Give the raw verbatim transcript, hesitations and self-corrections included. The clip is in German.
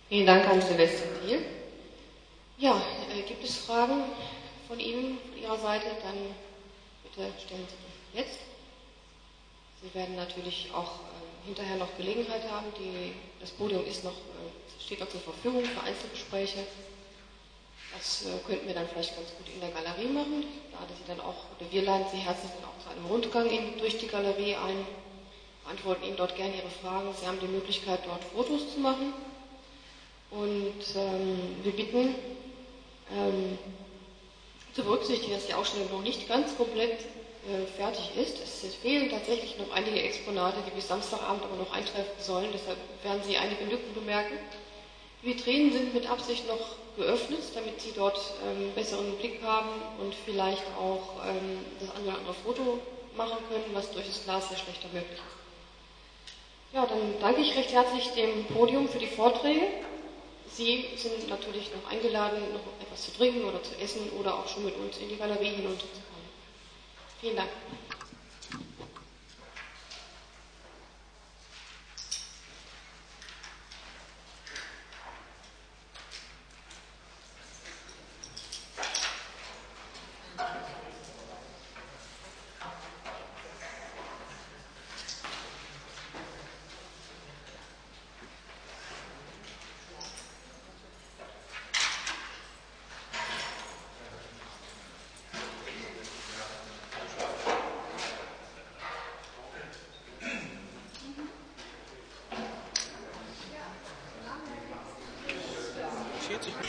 Vielen Dank an Silvester Thiel. Ja, äh, gibt es Fragen von Ihnen, von Ihrer Seite? Dann bitte stellen Sie die jetzt. Sie werden natürlich auch äh, hinterher noch Gelegenheit haben. Die, das Podium ist noch, äh, steht noch zur Verfügung für Einzelgespräche. Das äh, könnten wir dann vielleicht ganz gut in der Galerie machen. Ich lade Sie dann auch, oder wir laden Sie herzlich dann auch zu einem Rundgang in, durch die Galerie ein, beantworten Ihnen dort gerne Ihre Fragen. Sie haben die Möglichkeit, dort Fotos zu machen. Und ähm, wir bitten, ähm, zu berücksichtigen, dass die Ausstellung noch nicht ganz komplett äh, fertig ist. Es fehlen tatsächlich noch einige Exponate, die bis Samstagabend aber noch eintreffen sollen. Deshalb werden Sie einige Lücken bemerken. Die Vitrinen sind mit Absicht noch geöffnet, damit Sie dort ähm, besseren Blick haben und vielleicht auch ähm, das eine oder andere Foto machen können, was durch das Glas sehr schlechter möglich ist. Ja, dann danke ich recht herzlich dem Podium für die Vorträge. Sie sind natürlich noch eingeladen, noch etwas zu trinken oder zu essen oder auch schon mit uns in die Galerie hinunterzukommen. Vielen Dank.